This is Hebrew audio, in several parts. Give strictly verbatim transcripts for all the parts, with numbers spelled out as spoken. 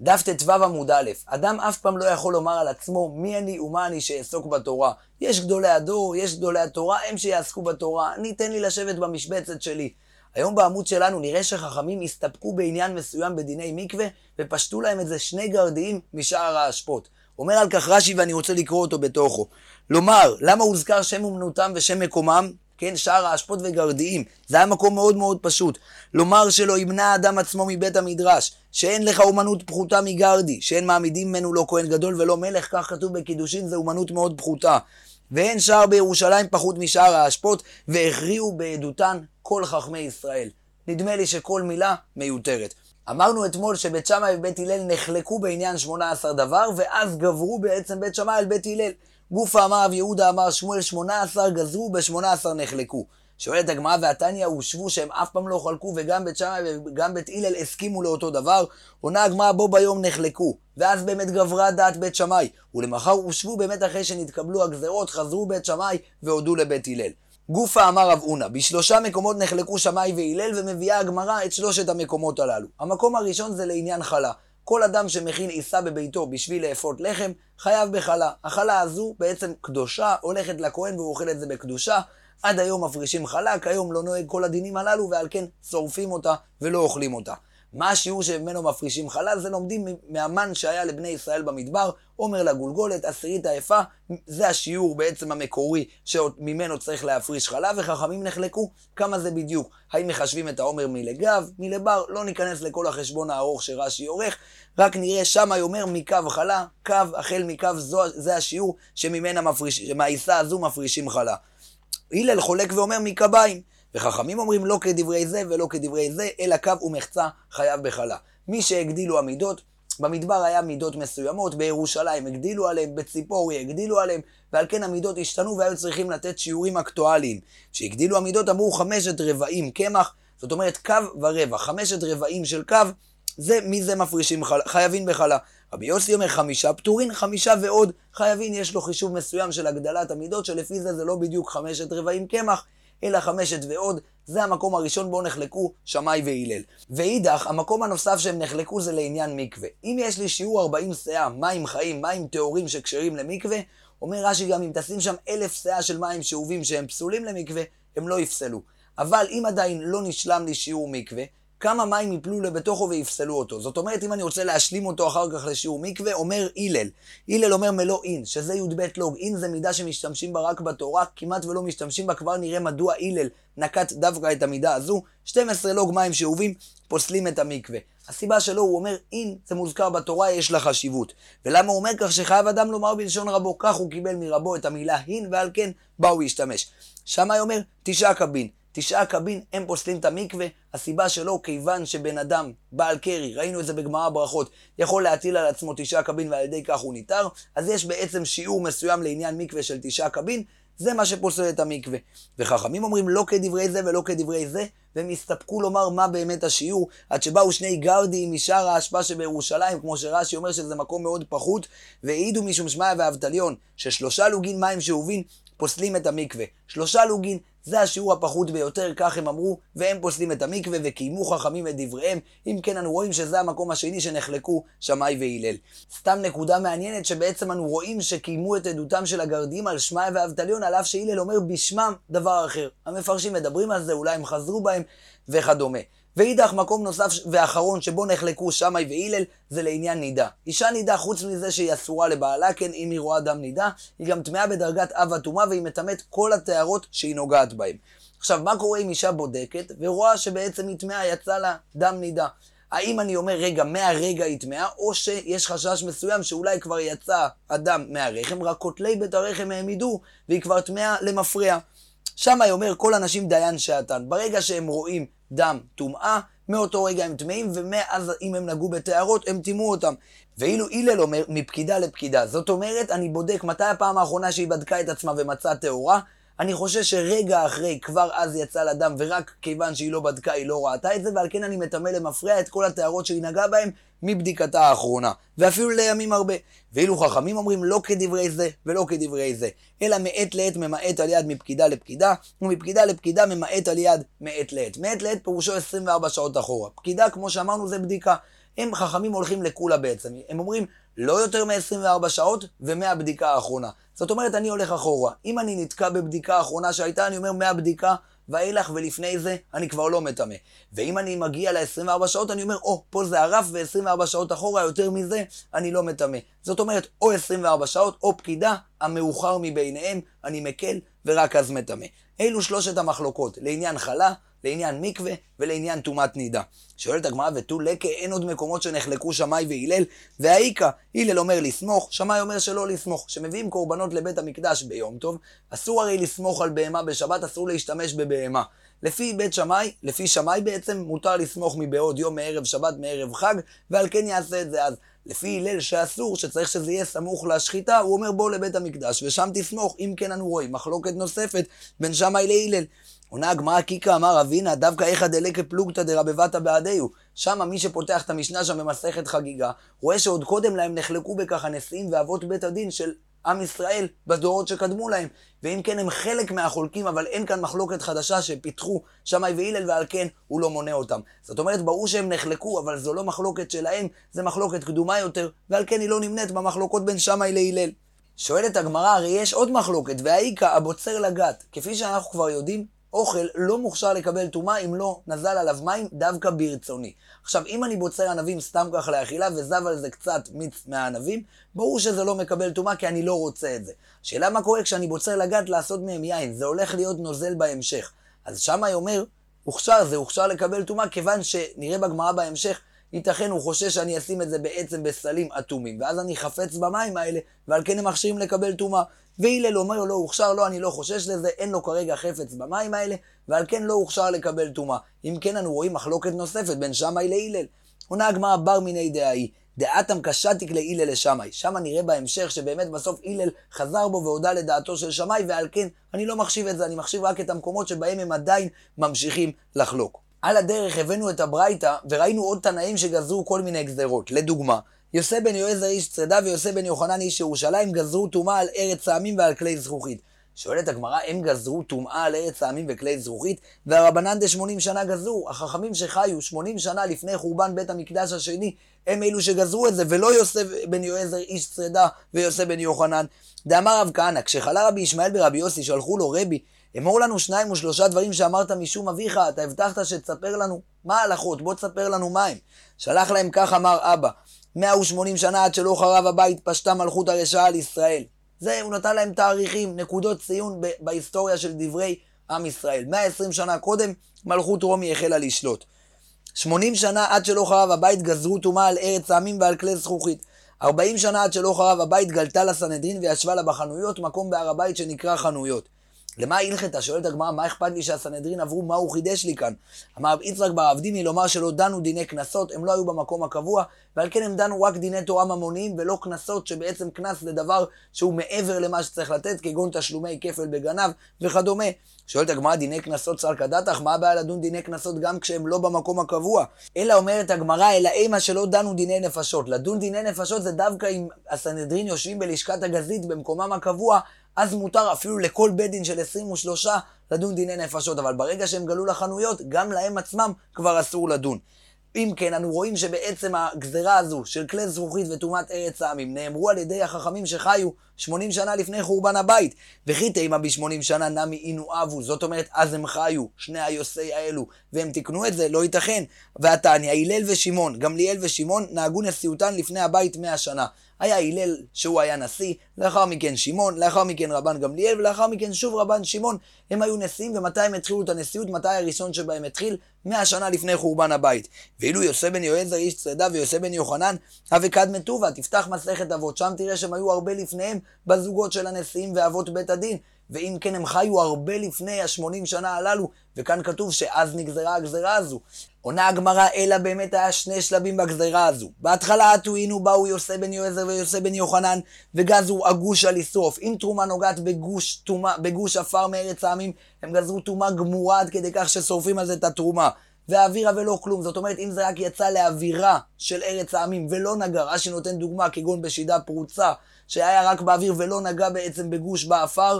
דף ט"ו עמוד א', אדם אף פעם לא יכול לומר על עצמו מי אני ומה אני שאעסוק בתורה. יש גדולי הדור, יש גדולי התורה, הם שיעסקו בתורה, אני תן לי לשבת במשבצת שלי. היום בעמוד שלנו נראה שחכמים הסתפקו בעניין מסוים בדיני מקווה, ופשטו להם את זה שני גרדיים משאר האשפות. אומר על כך רש"י ואני רוצה לקרוא אותו בתוכו. לומר, למה הוזכר שם אומנותם ושם מקומם? כן, שאר האשפות וגרדיים. זה היה מקום מאוד מאוד פשוט. לומר שלא ימנע האדם עצמו מבית המדרש, שאין לך אומנות פחותה מגרדי, שאין מעמידים ממנו לא כהן גדול ולא מלך, כך כתוב בקידושין, זה אומנות מאוד פחותה. ואין שער בירושלים פחות משאר האשפות, והכריעו בעדותן כל חכמי ישראל. נדמה לי שכל מילה מיותרת. אמרנו אתמול שבית שמאי ובית הלל נחלקו בעניין שמונה עשר דבר, ואז גברו בעצם בית שמאי על בית הלל. גופה אמר רב יהודה אמר שמואל שמונה עשר גזרו, ב-שמונה עשר נחלקו. שואלת הגמרא והתניא הושבו שהם אף פעם לא חלקו, וגם בית שמאי וגם בית הלל הסכימו לאותו דבר. עונה הגמרא בו ביום נחלקו, ואז באמת גברה דעת בית שמאי, ולמחר הושבו באמת אחרי שנתקבלו הגזרות, חזרו בית שמאי והודו לבית הלל. גופה אמר רב הונא, בשלושה מקומות נחלקו שמאי והלל, ומביאה הגמרא את שלושת המקומות הללו. המקום הראשון זה לעניין חלה. כל אדם שמכין עיסה בביתו בשביל לאפות לחם, חייב בחלה. החלה הזו בעצם קדושה, הולכת לכהן והוא אוכל את זה בקדושה. עד היום מפרישים חלה, כיום לא נוהג כל הדינים הללו, ועל כן שורפים אותה ולא אוכלים אותה. מה השיעור שממנו מפרישים חלה? זה לומדים מהמן שהיה לבני ישראל במדבר, אומר לגולגולת, עשירית היפה, זה השיעור בעצם המקורי שממנו צריך להפריש חלה, וחכמים נחלקו כמה זה בדיוק. האם מחשבים את העומר מלגב, מלבר, לא ניכנס לכל החשבון הארוך שרש"י עורך, רק נראה שמה אומר מקו חלה, קו החל מקו זו, זה השיעור שממנה מפריש, מהעיסה הזו מפרישים חלה. הלל חולק ואומר מקביים, וחכמים אומרים לא כדברי זה ולא כדברי זה, אלא קו ומחצה חייב בחלה. מי שהגדילו המידות, במדבר היה מידות מסוימות, בירושלים הגדילו עליהם, בציפורי הגדילו עליהם, ועל כן המידות השתנו והיו צריכים לתת שיעורים אקטואליים. שהגדילו המידות אמרו חמשת רבעים קמח, זאת אומרת קו ורבע, חמשת רבעים של קו, זה מי זה מפרישים חלה, חייבים בחלה. רבי יוסי אומר חמישה פטורין, חמישה ועוד חייבים, יש לו חישוב מסוים של הגדלת המידות, שלפי זה זה לא בדיוק חמשת רבעים קמח, אלא חמשת ועוד. זה המקום הראשון בו נחלקו שמאי והלל. ואידך, המקום הנוסף שהם נחלקו זה לעניין מקווה. אם יש לי שיעור ארבעים שאה, מים חיים, מים טהורים שקשרים למקווה, אומר רש"י גם אם תשים שם אלף שאה של מים שאובים שהם פסולים למקווה, הם לא יפסלו. אבל אם עדיין לא נשלם לי שיעור מקווה, כמה מים יפלו לבתוכו ויפסלו אותו. זאת אומרת, אם אני רוצה להשלים אותו אחר כך לשיעור מקווה, אומר הלל. הלל אומר מלוא אין, שזה י"ב לוג. אין זה מידה שמשתמשים בה רק בתורה, כמעט ולא משתמשים בה, כבר נראה מדוע הלל נקט דווקא את המידה הזו. שנים עשר לוג מים שאובים פוסלים את המקווה. הסיבה שלו, הוא אומר, אין, זה מוזכר בתורה, יש לה חשיבות. ולמה הוא אומר כך שחייב אדם לומר בלשון רבו, כך הוא קיבל מרבו את המילה הין, ועל כן באו להשתמש. שמאי אומר, תשעה קבין. תשעה קבין הם פוסלים את המקווה, הסיבה שלו כיוון שבן אדם בעל קרי, ראינו את זה בגמרא ברכות, יכול להטיל על עצמו תשעה קבין ועל ידי כך הוא ניתר, אז יש בעצם שיעור מסוים לעניין מקווה של תשעה קבין, זה מה שפוסל את המקווה. וחכמים אומרים לא כדברי זה ולא כדברי זה, והם הסתפקו לומר מה באמת השיעור, עד שבאו שני גרדים משאר האשפה שבירושלים, כמו שרש"י אומר שזה מקום מאוד פחות, והעידו משום שמעיה ואבטליון, ששלושה לוגין מים שאובין פוסלים את המקווה. שלושה לוגין זה השיעור הפחות ביותר, כך הם אמרו, והם פוסלים את המקווה וקיימו חכמים את דבריהם. אם כן אנו רואים שזה המקום השני שנחלקו שמאי והלל. סתם נקודה מעניינת שבעצם אנו רואים שקיימו את עדותם של הגרדים על שמעיה ואבטליון, על אף שהלל אומר בשמם דבר אחר. המפרשים מדברים על זה, אולי הם חזרו בהם וכדומה. ואידך מקום נוסף ואחרון שבו נחלקו שמאי והלל זה לעניין נידה. אישה נידה חוץ מזה שהיא אסורה לבעלה, כן, אם היא רואה דם נידה, היא גם טמאה בדרגת אב הטומאה והיא מטמאת כל התארות שהיא נוגעת בהם. עכשיו, מה קורה אם אישה בודקת ורואה שבעצם היא טמאה, יצא לה דם נידה? האם אני אומר רגע מהרגע היא טמאה, או שיש חשש מסוים שאולי כבר יצא הדם מהרחם, רק כותלי בית הרחם העמידו והיא כבר טמאה למפריע? שמאי אומר כל אנשים דיין שעתן, ברגע שהם רואים דם טומאה, מאותו רגע הם טמאים, ומאז אם הם נגעו בתארות הם טימאו אותם. ואילו הלל אומר מפקידה לפקידה, זאת אומרת אני בודק מתי הפעם האחרונה שהיא בדקה את עצמה ומצאה טהורה, אני חושב שרגע אחרי כבר אז יצא לדם, ורק כיוון שהיא לא בדקה היא לא ראתה את זה, ועל כן אני מטמא למפרע את כל התארות שהיא נגעה בהם מבדיקתה האחרונה, ואפילו לימים הרבה. ואילו חכמים אומרים לא כדברי זה ולא כדברי זה, אלא מעת לעת ממעט על יד מפקידה לפקידה, ומפקידה לפקידה ממעט על יד מעת לעת. מעת לעת פירושו עשרים וארבע שעות אחורה. פקידה כמו שאמרנו זה בדיקה. הם חכמים הולכים לכולה בעצם. הם אומרים, לא יותר מ-עשרים וארבע שעות ומהבדיקה האחרונה. זאת אומרת, אני הולך אחורה. אם אני נתקע בבדיקה האחרונה שהייתה, אני אומר, מהבדיקה ואילך ולפני זה, אני כבר לא מטמא. ואם אני מגיע ל-עשרים וארבע שעות, אני אומר, או, פה זה הרף, ו-עשרים וארבע שעות אחורה, יותר מזה, אני לא מטמא. זאת אומרת, או עשרים וארבע שעות, או פקידה, המאוחר מביניהם, אני מקל, ורק אז מטמא. אלו שלושת המחלוקות, לעניין חלה, לעניין מקווה ולעניין טומאת נידה. שואלת הגמרא, ותו לקה, אין עוד מקומות שנחלקו שמאי והלל, והאיקה, הלל אומר לסמוך, שמאי אומר שלא לסמוך. שמביאים קורבנות לבית המקדש ביום טוב, אסור הרי לסמוך על בהמה בשבת, אסור להשתמש בבהמה. לפי בית שמאי, לפי שמאי בעצם מותר לסמוך מבעוד יום מערב שבת מערב חג, ועל כן יעשה את זה אז. לפי הלל שאסור, שצריך שזה יהיה סמוך להשחיטה, הוא אומר בוא לבית המקדש ושם תסמוך. אם כן אנו רואים מחלוקת נוספת בין שמאי להלל. עונה הגמרא קיקה אמר אבינה, דווקא איכא דלקה פלוגתא דרבבתא בעדיהו. שם מי שפותח את המשנה שם במסכת חגיגה, רואה שעוד קודם להם נחלקו בכך הנשיאים ואבות בית הדין של עם ישראל בדורות שקדמו להם. ואם כן הם חלק מהחולקים, אבל אין כאן מחלוקת חדשה שפיתחו שמאי והלל, ועל כן הוא לא מונה אותם. זאת אומרת, ברור שהם נחלקו, אבל זו לא מחלוקת שלהם, זה מחלוקת קדומה יותר, ועל כן היא לא נמנית במחלוקות בין שמאי להלל. שואלת הגמרא, הרי יש עוד מחלוקת, והאיקה הבוצר לגת. כפי שאנחנו כבר יודעים, אוכל לא מוכשר לקבל טומאה אם לא נזל עליו מים דווקא ברצוני. עכשיו, אם אני בוצר ענבים סתם כך לאכילה וזב על זה קצת מיץ מהענבים, ברור שזה לא מקבל טומאה כי אני לא רוצה את זה. שאלה מה קורה כשאני בוצר לגת לעשות מהם יין, זה הולך להיות נוזל בהמשך. אז שמאי אומר, הוכשר, זה הוכשר לקבל טומאה, כיוון שנראה בגמרא בהמשך, ייתכן הוא חושש שאני אשים את זה בעצם בסלים אטומים, ואז אני חפץ במים האלה, ועל כן הם מכשירים לקבל טומאה. והלל אומר לא הוכשר, לא, אני לא חושש לזה, אין לו כרגע חפץ במים האלה, ועל כן לא הוכשר לקבל טומאה. אם כן אנו רואים מחלוקת נוספת בין שמאי להלל. עונה הגמרא בר מיני דאי, דעתם קשתיק להלל לשמאי. שם נראה בהמשך שבאמת בסוף הלל חזר בו והודע לדעתו של שמאי, ועל כן אני לא מחשיב את זה, אני מחשיב רק את המקומות שבהם הם עדיין ממשיכים לחלוק. על הדרך הבאנו את הברייתא וראינו עוד תנאים שגזרו כל מיני גזרות. לדוגמה, יוסי בן יועזר איש צרדה ויוסי בן יוחנן איש ירושלים גזרו טומאה על ארץ העמים ועל כלי זכוכית. שואלת הגמרא, הם גזרו טומאה על ארץ העמים וכלי זכוכית, והרבנן דה שמונים שנה גזרו. החכמים שחיו שמונים שנה לפני חורבן בית המקדש השני, הם אלו שגזרו את זה, ולא יוסי בן יועזר איש צרדה ויוסי בן יוחנן. דאמר רב כהנא, כשחלה רבי ישמעאל ברבי יוסי, שלחו לו רבי, אמור לנו שניים ושלושה דברים שאמרת משום אביך, אתה הבטחת שתספר לנו מה ההלכות, בוא תספר לנו מהם. שלח להם כך אמר אבא, מאה ושמונים שנה עד שלא חרב הבית פשטה מלכות הרשעה על ישראל. זה, הוא נתן להם תאריכים, נקודות ציון ב- בהיסטוריה של דברי עם ישראל. מאה ועשרים שנה קודם מלכות רומי החלה לשלוט. שמונים שנה עד שלא חרב הבית גזרו טומאה על ארץ העמים ועל כלי זכוכית. ארבעים שנה עד שלא חרב הבית גלתה לסנהדרין וישבה לה בחנויות, מקום בהר הבית שנקרא חנויות. למה הלכתה? שואלת הגמרא, מה אכפת לי שהסנהדרין עברו, מה הוא חידש לי כאן? אמר יצחק בר אבדימי לומר שלא דנו דיני כנסות, הם לא היו במקום הקבוע, ועל כן הם דנו רק דיני תורה ממוניים ולא כנסות, שבעצם כנס לדבר שהוא מעבר למה שצריך לתת, כגון תשלומי כפל בגנב וכדומה. שואלת הגמרא, דיני כנסות סלקא דתך, מה הבעיה לדון דיני כנסות גם כשהם לא במקום הקבוע? אלא אומרת הגמרא, אלא אימה שלא דנו דיני נפשות. לדון דיני נפשות זה דווקא אם הסנהדרין יושבים בלשכת הגזית במקומם הקבוע, אז מותר אפילו לכל בית דין של עשרים ושלוש לדון דיני נפשות, אבל ברגע שהם גלו לחנויות, גם להם עצמם כבר אסור לדון. אם כן, אנו רואים שבעצם הגזרה הזו של כלי זכוכית וטומאת ארץ העמים נאמרו על ידי החכמים שחיו שמונים שנה לפני חורבן הבית, וכי תימא ב-שמונים שנה נמי אינו אבו, זאת אומרת אז הם חיו שני היוסי האלו והם תיקנו את זה, לא ייתכן. והתניא, הלל ושמעון, גמליאל ושמעון נהגו נשיאותן לפני הבית מאה שנה. היה הלל שהוא היה נשיא, לאחר מכן שמעון, לאחר מכן רבן גמליאל, ולאחר מכן שוב רבן שמעון. הם היו נשיאים, ומתי הם התחילו את הנשיאות? מתי הראשון שבהם התחיל? מאה שנה לפני חורבן הבית. ואילו יוסי בן יועזר איש צרדה ויוסי בן יוחנן אבקד מטובה, תפתח מסכת אבות, שם תראה שהם היו הרבה לפניהם בזוגות של הנשיאים ואבות בית הדין, ואם כן הם חיו הרבה לפני השמונים שנה הללו, וכאן כתוב שאז נגזרה הגזרה הזו. עונה הגמרא, אלא באמת היה שני שלבים בגזרה הזו. בהתחלה הטועינו באו יוסי בן יועזר ויוסי בן יוחנן וגזרו הגוש על לשרוף. אם תרומה נוגעת בגוש, תומה, בגוש אפר מארץ העמים, הם גזרו תרומה גמורה עד כדי כך ששורפים על זה את התרומה. והאווירה ולא כלום, זאת אומרת אם זה רק יצא לאווירה של ארץ העמים ולא נגע, רש"י נותן דוגמה כגון בשידה פרוצה שהיה רק באוויר ולא נגע בעצם בגוש באפר,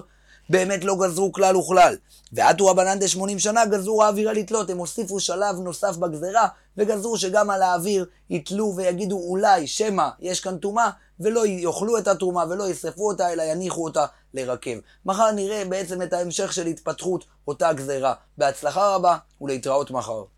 באמת לא גזרו כלל וכלל. ועטו רבנן ד-שמונים שנה גזרו האווירה לתלות, הם הוסיפו שלב נוסף בגזרה, וגזרו שגם על האוויר יתלו ויגידו אולי שמא יש כאן טומאה, ולא יאכלו את התרומה ולא ישרפו אותה, אלא יניחו אותה לרכב. מחר נראה בעצם את ההמשך של התפתחות אותה גזרה. בהצלחה רבה ולהתראות מחר.